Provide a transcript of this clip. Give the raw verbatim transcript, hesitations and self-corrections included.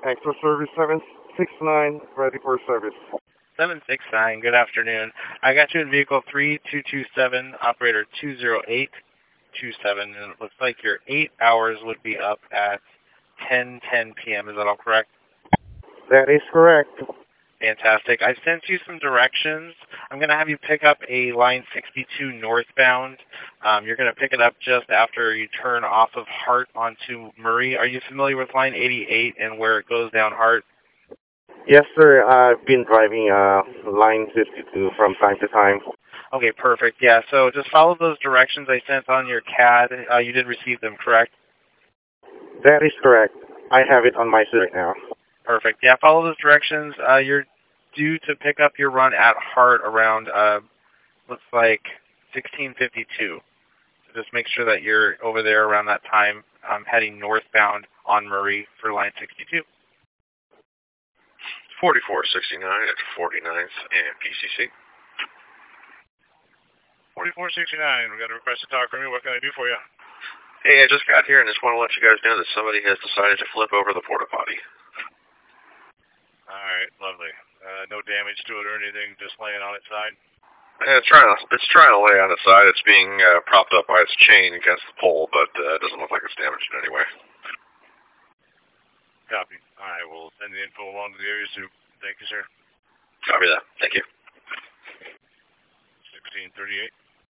Extra service seven six nine, ready for service. seven six nine, good afternoon. I got you in vehicle three two two seven, operator two zero eight two seven, and it looks like your eight hours would be up at ten ten p m Is that all correct? That is correct. Fantastic. I sent you some directions. I'm going to have you pick up a line sixty-two northbound. Um, you're going to pick it up just after you turn off of Hart onto Murray. Are you familiar with line eighty-eight and where it goes down Hart? Yes, sir. I've been driving uh, line fifty-two from time to time. Okay, perfect. Yeah, so just follow those directions I sent on your C A D. Uh, you did receive them, correct? That is correct. I have it on my seat right now. Perfect. Yeah, follow those directions. Uh, you're due to pick up your run at Hart around, uh, looks like sixteen fifty-two. So just make sure that you're over there around that time, um, heading northbound on Murray for line sixty-two. forty-four sixty-nine at forty-ninth and P C C. forty-four sixty-nine, we got a request to talk from you. What can I do for you? Hey, I just got here and just want to let you guys know that somebody has decided to flip over the porta potty. All right, lovely. Uh, no damage to it or anything, just laying on its side? Yeah, it's trying to it's trying to lay on its side. It's being uh, propped up by its chain against the pole, but uh, it doesn't look like it's damaged in any way. Copy. I will send the info along to the area soup. Thank you, sir. Copy that. Thank you. sixteen thirty-eight.